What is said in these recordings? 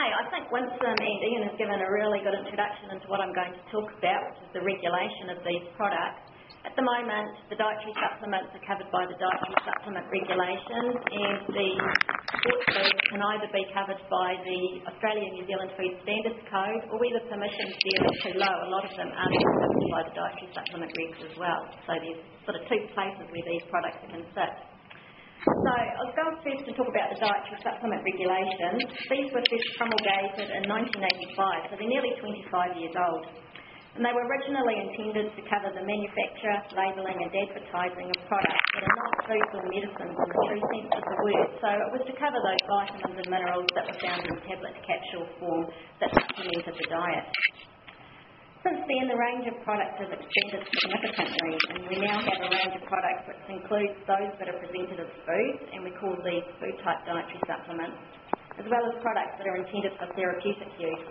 I think Winston and Ian have given a really good introduction into what I'm going to talk about, which is the regulation of these products. At the moment, the dietary supplements are covered by the dietary supplement regulations, and the sports foods can either be covered by the Australian New Zealand Food Standards Code, or where the permissions there are too low, a lot of them are covered by the dietary supplement regs as well. So there's sort of two places where these products can sit. So I was going first to talk about the dietary supplement regulations. These were first promulgated in 1985, so they're nearly 25 years old. And they were originally intended to cover the manufacture, labelling and advertising of products that are not foods or medicines in the true sense of the word. So it was to cover those vitamins and minerals that were found in tablet capsule form that supplemented the diet. Since then, the range of products has expanded significantly, and we now have a range of products which includes those that are presented as foods, and we call these food-type dietary supplements, as well as products that are intended for therapeutic use.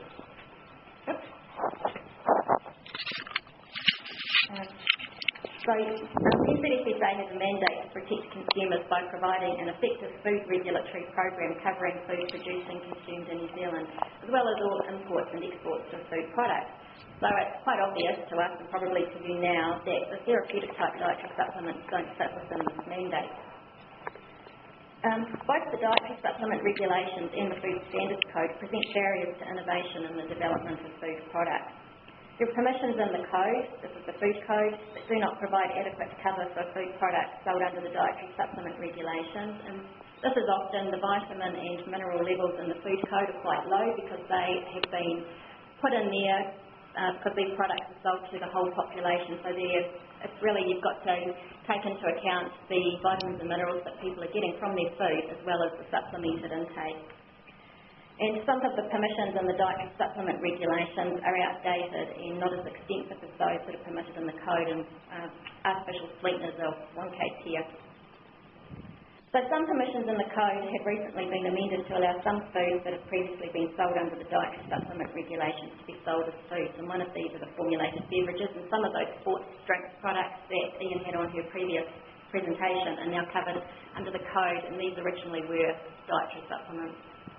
So NZFSA has a mandate to protect consumers by providing an effective food regulatory program covering food produced and consumed in New Zealand, as well as all imports and exports of food products. So it's quite obvious to us, and probably to you now, that the therapeutic type dietary supplements don't fit within this mandate. Both the dietary supplement regulations and the Food Standards Code present barriers to innovation in the development of food products. There are permissions in the code, this is the Food Code, that do not provide adequate cover for food products sold under the dietary supplement regulations, and this is often the vitamin and mineral levels in the Food Code are quite low because they have been put in there because these products are sold to the whole population. So it's really, you've got to take into account the vitamins and minerals that people are getting from their food, as well as the supplemented intake. And some of the permissions in the dietary supplement regulations are outdated and not as extensive as those that are permitted in the code, and artificial sweeteners of 1 tier. So some permissions in the code have recently been amended to allow some foods that have previously been sold under the dietary supplement regulations to be sold as foods, and one of these are the formulated beverages, and some of those sports drink products that Ian had on her previous presentation are now covered under the code, and these originally were dietary supplements.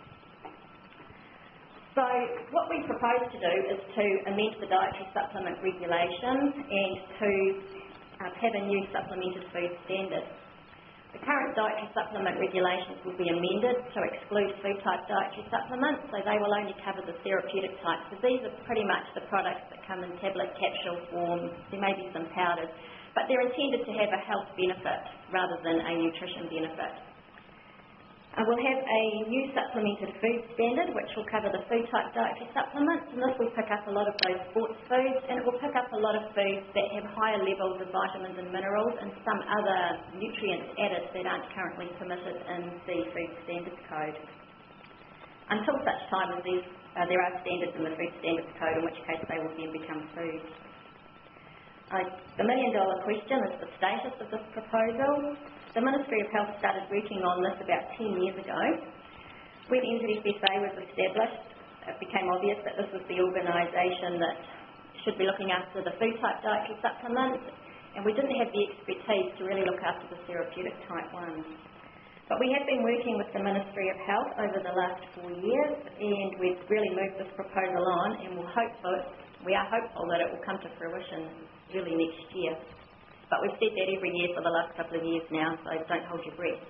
So what we propose to do is to amend the dietary supplement regulations and to have a new supplemented food standard. The current dietary supplement regulations will be amended to exclude food-type dietary supplements, so they will only cover the therapeutic types. So these are pretty much the products that come in tablet capsule form. There may be some powders, but they're intended to have a health benefit rather than a nutrition benefit. We'll have a new supplemented food standard which will cover the food-type dietary supplements, and this will pick up a lot of those sports foods, and it will pick up a lot of foods that have higher levels of vitamins and minerals and some other nutrients added that aren't currently permitted in the Food Standards Code. Until such time as there are standards in the Food Standards Code, in which case they will then become foods. The million-dollar question is the status of this proposal. The Ministry of Health started working on this about 10 years ago. When NZFSA was established, it became obvious that this was the organisation that should be looking after the food-type dietary supplements, and we didn't have the expertise to really look after the therapeutic type ones. But we have been working with the Ministry of Health over the last 4 years, and we've really moved this proposal on, and we are hopeful that it will come to fruition early next year. But we've said that every year for the last couple of years now, so don't hold your breath.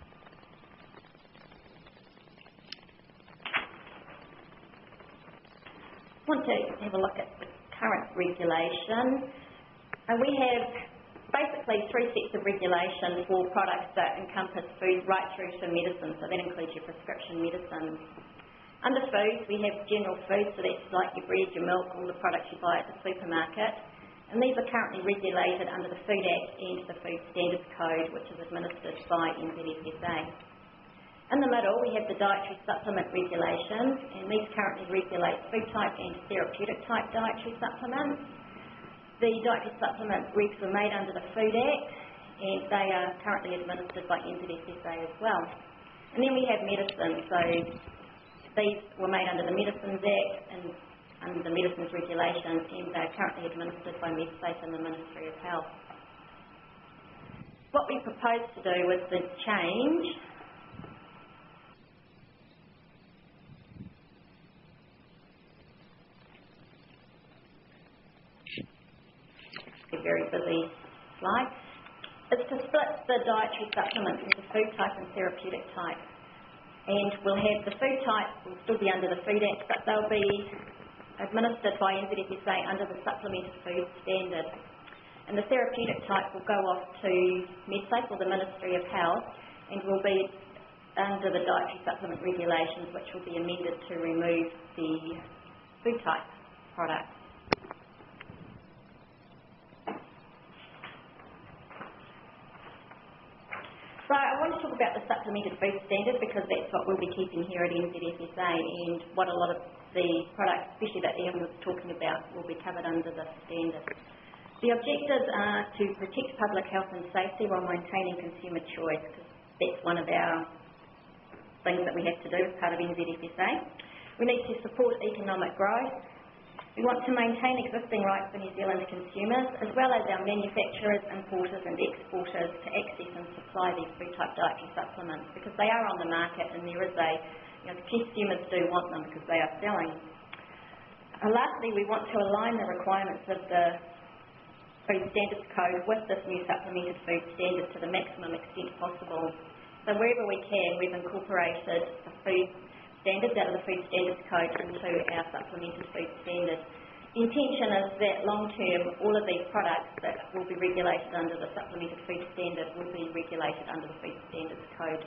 I want to have a look at the current regulation. And we have basically 3 sets of regulation for products that encompass food right through to medicine, so that includes your prescription medicines. Under foods, we have general foods, so that's like your bread, your milk, all the products you buy at the supermarket. And these are currently regulated under the Food Act and the Food Standards Code, which is administered by NZFSA. In the middle, we have the dietary supplement regulations, and these currently regulate food-type and therapeutic-type dietary supplements. The dietary supplement regs were made under the Food Act, and they are currently administered by NZFSA as well. And then we have medicine, so these were made under the Medicines Act and under the Medicines Regulations, and they are currently administered by MedSafe and the Ministry of Health. What we propose to do with the change very busy slide, is to split the dietary supplements into food type and therapeutic type. And we'll have the food type will still be under the Food Act, but they'll be administered by NZFSA under the Supplemented Food Standard. And the therapeutic type will go off to MedSafe, or the Ministry of Health, and will be under the dietary supplement regulations, which will be amended to remove the food type products. So I want to talk about the Supplemented Food Standard because that's what we'll be keeping here at NZFSA, and what a lot of the products, especially that Ian was talking about, will be covered under the standard. The objectives are to protect public health and safety while maintaining consumer choice, because that's one of our things that we have to do as part of NZFSA. We need to support economic growth. We want to maintain existing rights for New Zealand consumers, as well as our manufacturers, importers and exporters to access and supply these food type dietary supplements, because they are on the market and there is the consumers do want them because they are selling. Lastly, we want to align the requirements of the Food Standards Code with this new Supplemented Food Standard to the maximum extent possible. So wherever we can, we've incorporated the food standards out of the Food Standards Code into our Supplemented Food Standard. The intention is that long term, all of these products that will be regulated under the Supplemented Food Standard will be regulated under the Food Standards Code.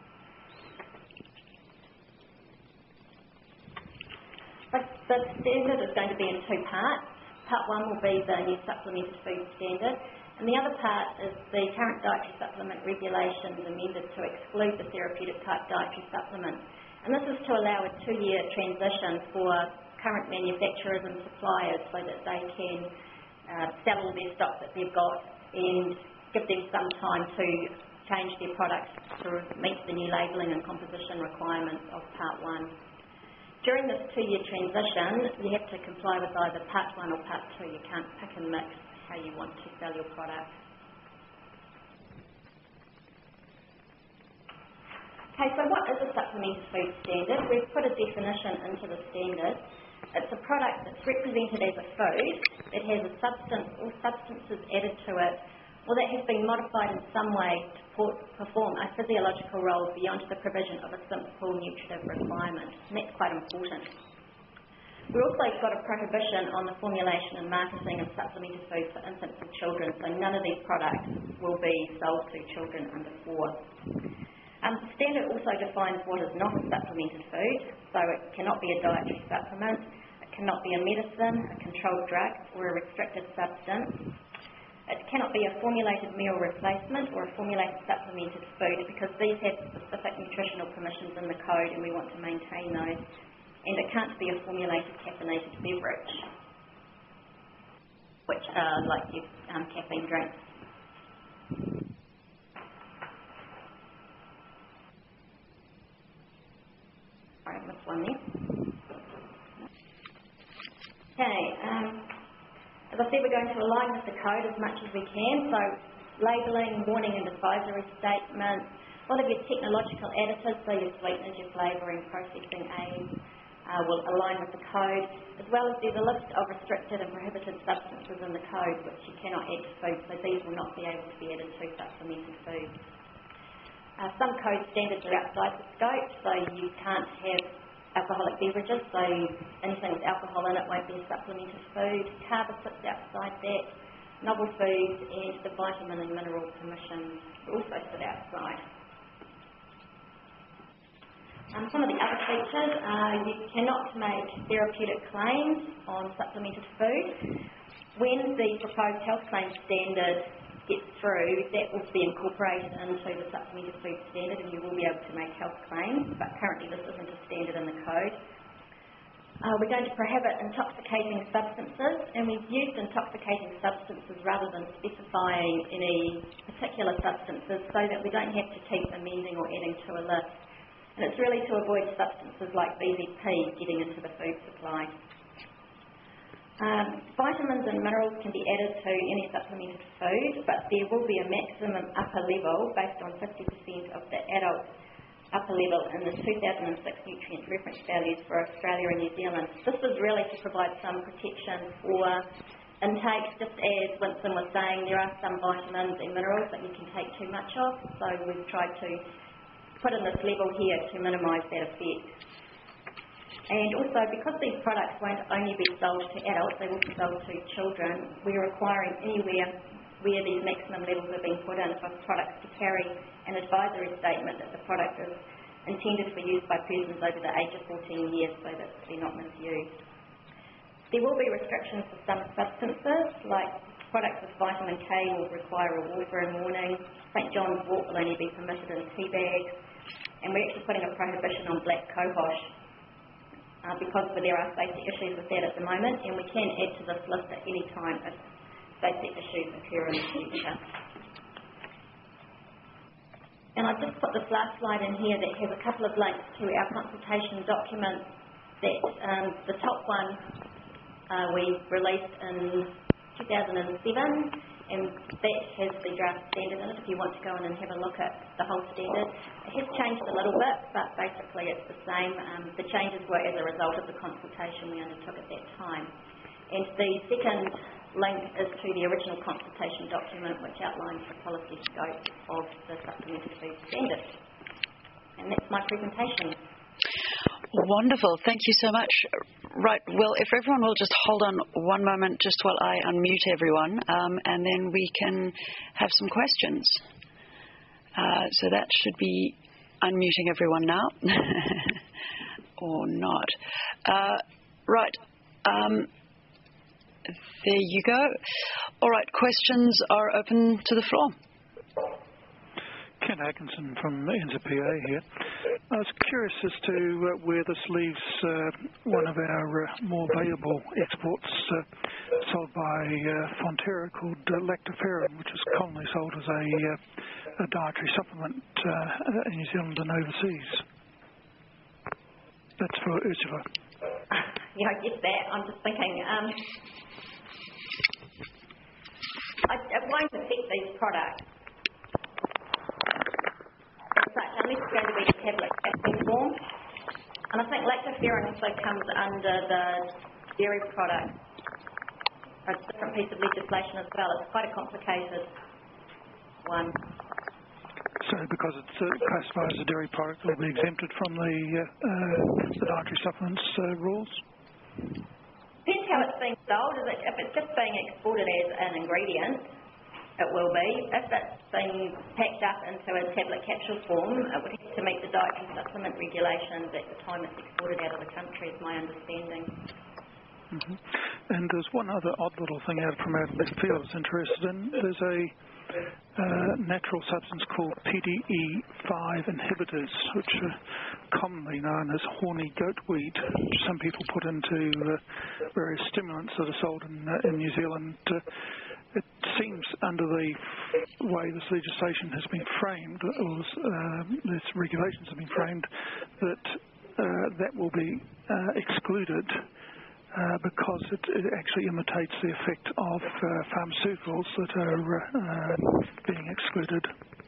But the standard is going to be in two parts. Part one will be the new Supplemented Food Standard, and the other part is the current dietary supplement regulations amended to exclude the therapeutic type dietary supplements. And this is to allow a 2-year transition for current manufacturers and suppliers so that they can sell all their stock that they've got and give them some time to change their products to meet the new labelling and composition requirements of Part 1. During this 2-year transition, you have to comply with either Part 1 or Part 2. You can't pick and mix how you want to sell your product. Okay, so what is a Supplemented Food Standard? We've put a definition into the standard. It's a product that's represented as a food that has a substance or substances added to it, or that has been modified in some way to perform a physiological role beyond the provision of a simple nutritive requirement. And that's quite important. We've also got a prohibition on the formulation and marketing of supplemented food for infants and children, so none of these products will be sold to children under 4. The standard also defines what is not a supplemented food, so it cannot be a dietary supplement, it cannot be a medicine, a controlled drug or a restricted substance. It cannot be a formulated meal replacement or a formulated supplemented food, because these have specific nutritional permissions in the code and we want to maintain those. And it can't be a formulated caffeinated beverage, which are like your caffeine drinks. I missed one there. Okay, as I said, we're going to align with the code as much as we can, so labelling, warning and advisory statements, a lot of your technological additives, so your sweeteners, your flavouring, processing aids, will align with the code, as well as there's a list of restricted and prohibited substances in the code which you cannot add to food, so these will not be able to be added to supplemented foods. Some code standards are outside the scope, so you can't have alcoholic beverages, so anything with alcohol in it won't be a supplemented food. Carbon sits outside that. Novel foods and the vitamin and mineral permissions also sit outside. Some of the other features are you cannot make therapeutic claims on supplemented food. When the proposed health claims standard gets through, that will be incorporated into the Supplemented Food Standard and you will be able to make health claims, but currently this isn't a standard in the code. We're going to prohibit intoxicating substances, and we've used intoxicating substances rather than specifying any particular substances so that we don't have to keep amending or adding to a list. And it's really to avoid substances like BVP getting into the food supply. Vitamins and minerals can be added to any supplemented food, but there will be a maximum upper level based on 50% of the adult upper level in the 2006 nutrient reference values for Australia and New Zealand. This was really to provide some protection for intake. Just as Winston was saying, there are some vitamins and minerals that you can take too much of, so we've tried to put in this level here to minimise that effect. And also, because these products won't only be sold to adults, they will be sold to children, we're requiring anywhere where these maximum levels are being put in for products to carry an advisory statement that the product is intended for use by persons over the age of 14 years so that they're not misused. There will be restrictions for some substances, like products with vitamin K will require a warfarin warning, St John's wort will only be permitted in tea bags, and we're actually putting a prohibition on black cohosh because there are safety issues with that at the moment, and we can add to this list at any time if safety issues occur in the future. And I've just put this last slide in here that has a couple of links to our consultation documents that the top one we released in 2007, and that has the draft standard in it if you want to go in and have a look at the whole standard. It has changed a little bit, but basically it's the same. The changes were as a result of the consultation we undertook at that time. And the second link is to the original consultation document which outlines the policy scope of the supplemental food standard. And that's my presentation. Wonderful. Thank you so much. Right. Well, if everyone will just hold on one moment just while I unmute everyone, and then we can have some questions. So that should be unmuting everyone now. Or not. Right. There you go. All right. Questions are open to the floor. Ken Atkinson from NZPA here. I was curious as to where this leaves one of our more valuable exports sold by Fonterra called lactoferrin, which is commonly sold as a dietary supplement in New Zealand and overseas. That's for Ursula. Yeah, I get that. I'm just thinking, it won't affect these products as such, unless it's going to be a tablet capsule form. And I think lactoferrin also comes under the dairy product, a different piece of legislation as well. It's quite a complicated one. So because it's classified as a dairy product, it will be exempted from the dietary supplements rules? Depends how it's being sold. If it's just being exported as an ingredient, it will be. If it's being packed up into a tablet capsule form, it would have to meet the dietary supplement regulations at the time it's exported out of the country, is my understanding. Mm-hmm. And there's one other odd little thing out from out of left field I was interested in. There's a natural substance called PDE5 inhibitors, which are commonly known as horny goatweed, which some people put into various stimulants that are sold in New Zealand. It seems under the way this legislation has been framed, or these regulations have been framed, that that will be excluded because it actually imitates the effect of pharmaceuticals that are being excluded.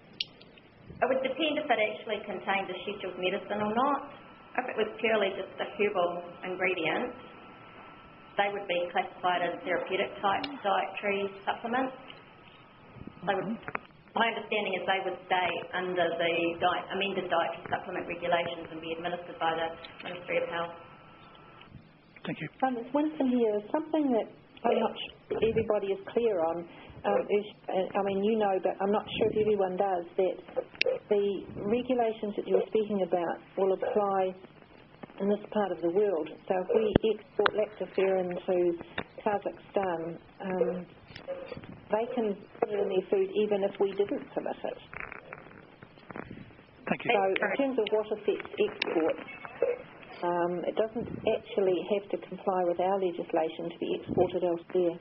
It would depend if it actually contained a scheduled medicine or not. If it was purely just a herbal ingredient, they would be classified as therapeutic type dietary supplements. My understanding is they would stay under the amended dietary supplement regulations and be administered by the Ministry of Health. Thank you. It's Winston here. Something that I'm not sure everybody is clear on is, you know, but I'm not sure if everyone does, that the regulations that you were speaking about will apply in this part of the world. So if we export lactoferrin to Kazakhstan, they can put it in their food even if we didn't permit it. Thank you. So in terms of what affects export, it doesn't actually have to comply with our legislation to be exported elsewhere.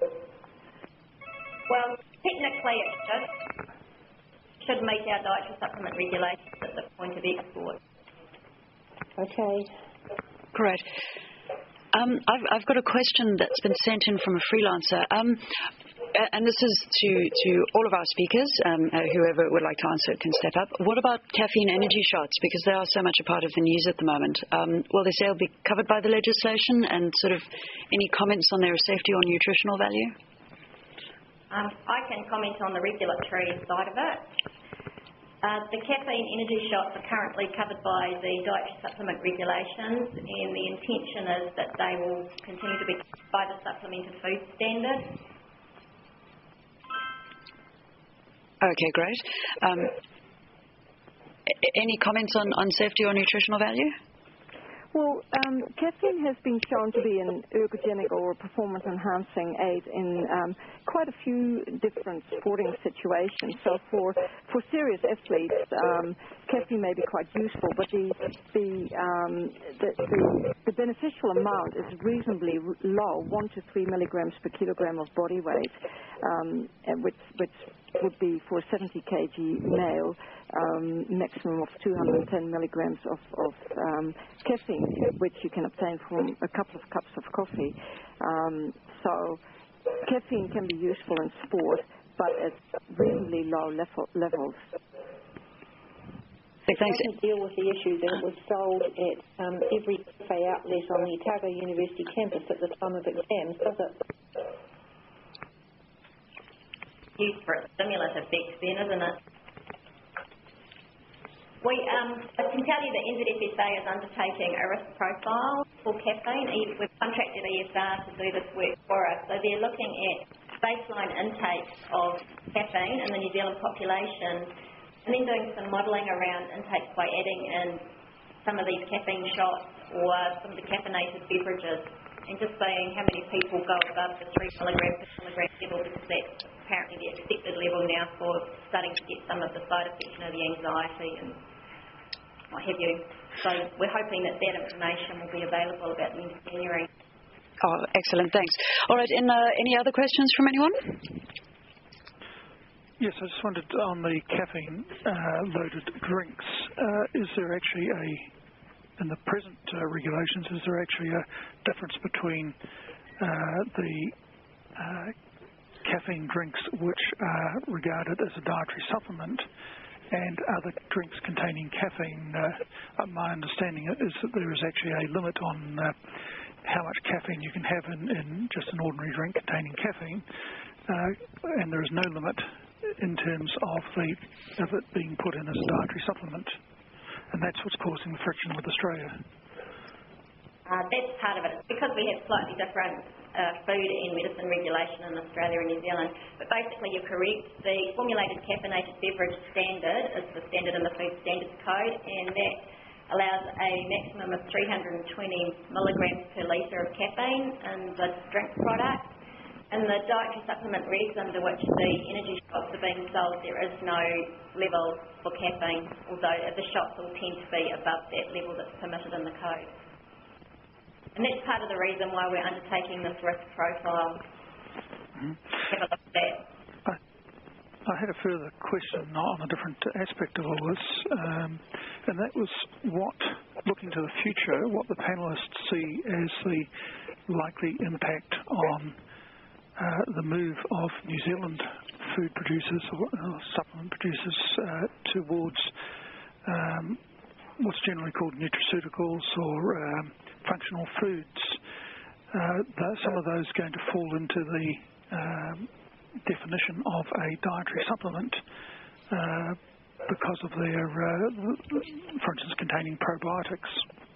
Well, technically it should meet our dietary supplement regulations at the point of export. Okay. Great. I've got a question that's been sent in from a freelancer. and this is to all of our speakers, whoever would like to answer can step up. What about caffeine energy shots? Because they are so much a part of the news at the moment. Will they say they'll be covered by the legislation, and sort of any comments on their safety or nutritional value? I can comment on the regulatory side of it. The caffeine energy shots are currently covered by the dietary supplement regulations, and the intention is that they will continue to be covered by the supplemented food standard. Okay, great. Any comments on safety or nutritional value? Well, caffeine has been shown to be an ergogenic or performance-enhancing aid in quite a few different sporting situations. So for serious athletes, caffeine may be quite useful, but the beneficial amount is reasonably low, 1 to 3 milligrams per kilogram of body weight, which would be for a 70 kg male, maximum of 210 milligrams of caffeine, which you can obtain from a couple of cups of coffee. So caffeine can be useful in sport, but at reasonably low levels. Thanks. It doesn't deal with the issue that it was sold at every cafe outlet on the Otago University campus at the time of exams, does it? Used for its stimulative effects then, isn't it? I can tell you that NZFSA is undertaking a risk profile for caffeine. We've contracted ESR to do this work for us. So they're looking at baseline intakes of caffeine in the New Zealand population, and then doing some modelling around intakes by adding in some of these caffeine shots or some of the caffeinated beverages, and just seeing how many people go above the 3 milligram per kilogram level, because that's apparently the expected level now for starting to get some of the side effects, the anxiety and what have you. So we're hoping that information will be available about the end of January. Oh, excellent, thanks. All right, any other questions from anyone? Yes, I just wondered on the caffeine-loaded drinks, is there actually in the present regulations, is there actually a difference between the caffeine drinks which are regarded as a dietary supplement and other drinks containing caffeine? My understanding is that there is actually a limit on how much caffeine you can have in just an ordinary drink containing caffeine, and there is no limit in terms of it being put in as a dietary supplement, and that's what's causing the friction with Australia. That's part of it. It's because we have slightly different food and medicine regulation in Australia and New Zealand. But basically, you're correct. The formulated caffeinated beverage standard is the standard in the Food Standards Code, and that allows a maximum of 320 milligrams per litre of caffeine in the drink product. In the dietary supplement regs under which the energy shots are being sold, there is no level for caffeine, although the shots will tend to be above that level that's permitted in the code. And that's part of the reason why we're undertaking this risk profile. Mm-hmm. Have a look at that. I had a further question on a different aspect of all this, and that was looking to the future, what the panellists see as the likely impact on the move of New Zealand food producers or supplement producers towards what's generally called nutraceuticals or functional foods. Some of those going to fall into the definition of a dietary supplement because of their, for instance, containing probiotics.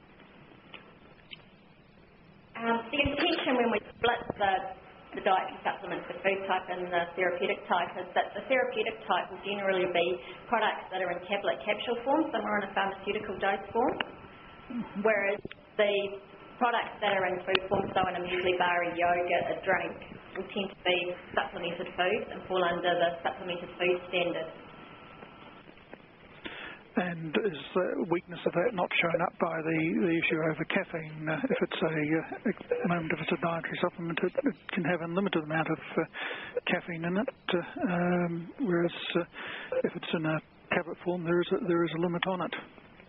The intention when we split the dietary supplements, the food type and the therapeutic type, is that the therapeutic type will generally be products that are in tablet capsule form, some are in a pharmaceutical dose form, whereas the products that are in food form, so in a muesli bar, a yogurt, a drink, will tend to be supplemented foods and fall under the supplemented food standard. And is the weakness of that not shown up by the issue over caffeine? If it's if it's a dietary supplement, it can have a limited amount of caffeine in it, whereas if it's in a tablet form, there is a limit on it.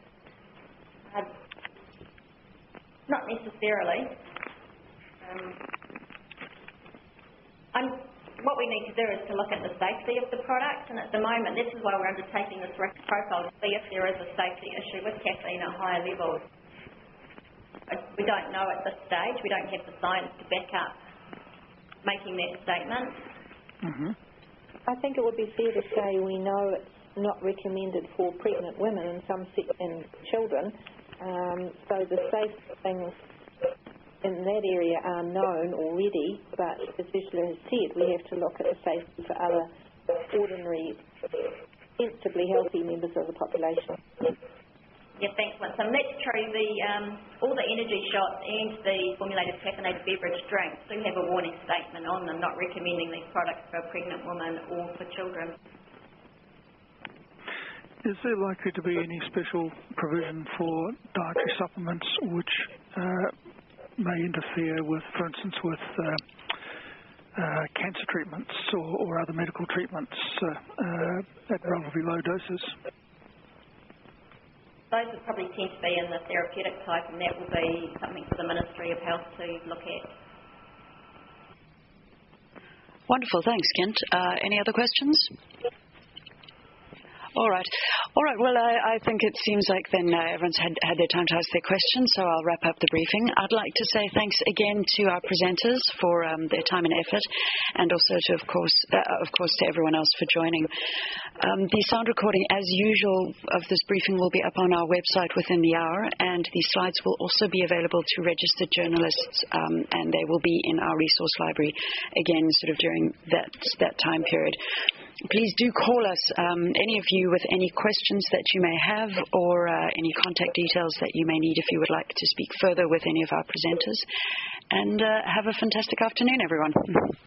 Not necessarily. what we need to do is to look at the safety of the product, and at the moment, this is why we're undertaking this risk profile, to see if there is a safety issue with caffeine at higher levels. We don't know at this stage. We don't have the science to back up making that statement. Mm-hmm. I think it would be fair to say we know it's not recommended for pregnant women and children, so the safe things in that area are known already, but as Ursula has said, we have to look at the safety for other ordinary, sensibly healthy members of the population. Yeah, thanks, Winsome. That's true. All the energy shots and the formulated caffeinated beverage drinks do have a warning statement on them, not recommending these products for a pregnant woman or for children. Is there likely to be any special provision for dietary supplements which may interfere with, for instance, with cancer treatments or other medical treatments at relatively low doses? Those would probably tend to be in the therapeutic type, and that will be something for the Ministry of Health to look at. Wonderful, thanks, Kent. Any other questions? All right. Well, I think it seems like then everyone's had their time to ask their questions, so I'll wrap up the briefing. I'd like to say thanks again to our presenters for their time and effort, and also to, of course, to everyone else for joining. The sound recording, as usual, of this briefing will be up on our website within the hour, and the slides will also be available to registered journalists, and they will be in our resource library again, sort of during that time period. Please do call us, any of you, with any questions that you may have or any contact details that you may need if you would like to speak further with any of our presenters. And have a fantastic afternoon, everyone.